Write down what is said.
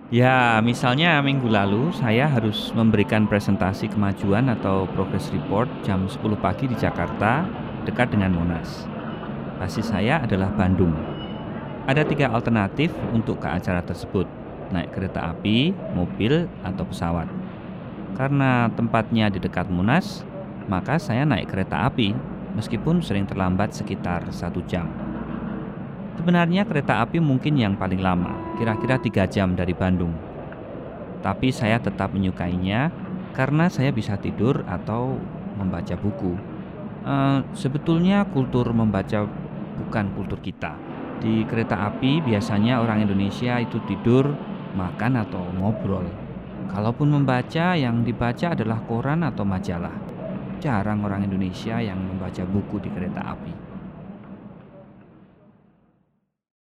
Ya, misalnya minggu lalu saya harus memberikan presentasi kemajuan atau progress report jam 10 pagi di Jakarta, dekat dengan Monas. Basis saya adalah Bandung. Ada tiga alternatif untuk ke acara tersebut, naik kereta api, mobil, atau pesawat. Karena tempatnya di dekat Monas, maka saya naik kereta api, meskipun sering terlambat sekitar 1 jam. Sebenarnya kereta api mungkin yang paling lama, kira-kira 3 jam dari Bandung. Tapi saya tetap menyukainya karena saya bisa tidur atau membaca buku. Sebetulnya kultur membaca bukan kultur kita. Di kereta api biasanya orang Indonesia itu tidur, makan atau ngobrol. Kalaupun membaca, yang dibaca adalah koran atau majalah. Jarang orang Indonesia yang membaca buku di kereta api.